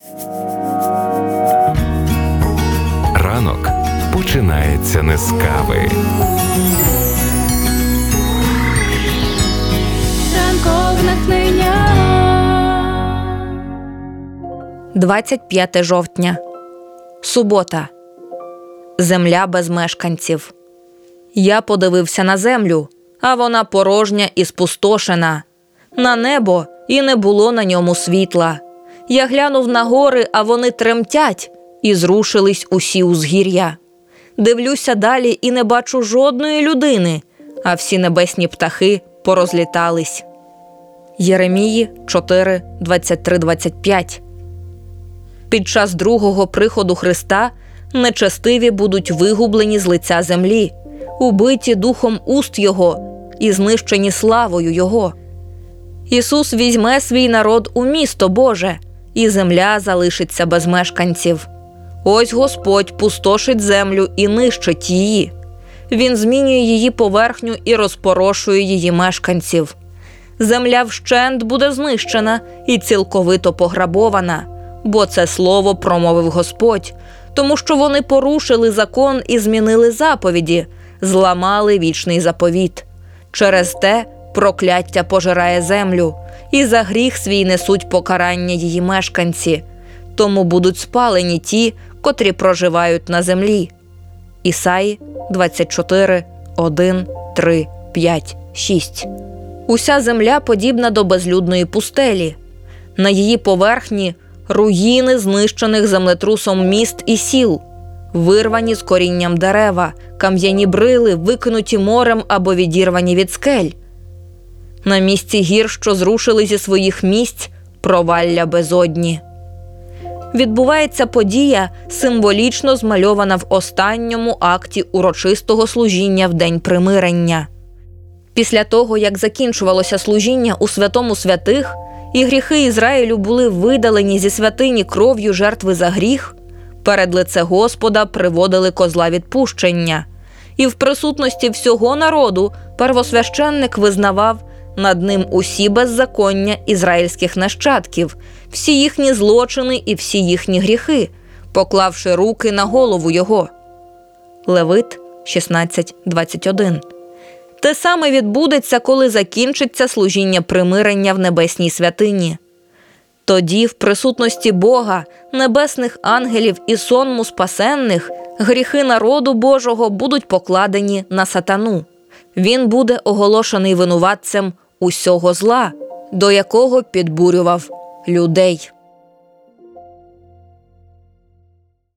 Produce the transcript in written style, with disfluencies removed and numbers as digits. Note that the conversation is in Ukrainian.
Ранок починається не з кави. Ранкове натхнення. 25 жовтня. Субота. Земля без мешканців. Я подивився на землю, а вона порожня і спустошена. На небо, і не було на ньому світла. Я глянув на гори, а вони тремтять, і зрушились усі узгір'я. Дивлюся далі і не бачу жодної людини, а всі небесні птахи порозлітались. Єремії 4, 23-25. Під час другого приходу Христа нечестиві будуть вигублені з лиця землі, убиті духом уст Його і знищені славою Його. Ісус візьме свій народ у місто Боже, і земля залишиться без мешканців. Ось Господь пустошить землю і нищить її. Він змінює її поверхню і розпорошує її мешканців. Земля вщент буде знищена і цілковито пограбована, бо це слово промовив Господь, тому що вони порушили закон і змінили заповіді, зламали вічний заповіт. Через те прокляття пожирає землю, і за гріх свій несуть покарання її мешканці. Тому будуть спалені ті, котрі проживають на землі. Ісаї 24, 1, 3, 5, 6. Уся земля подібна до безлюдної пустелі. На її поверхні руїни знищених землетрусом міст і сіл, вирвані з корінням дерева, кам'яні брили, викинуті морем або відірвані від скель. На місці гір, що зрушили зі своїх місць, провалля безодні. Відбувається подія, символічно змальована в останньому акті урочистого служіння в День примирення. Після того, як закінчувалося служіння у Святому Святих, і гріхи Ізраїлю були видалені зі святині кров'ю жертви за гріх, перед лице Господа приводили козла відпущення. І в присутності всього народу первосвященник визнавав над ним усі беззаконня ізраїльських нащадків, всі їхні злочини і всі їхні гріхи, поклавши руки на голову його. Левит 16:21. Те саме відбудеться, коли закінчиться служіння примирення в небесній святині. Тоді в присутності Бога, небесних ангелів і сонму спасенних гріхи народу Божого будуть покладені на сатану. Він буде оголошений винуватцем усього зла, до якого підбурював людей.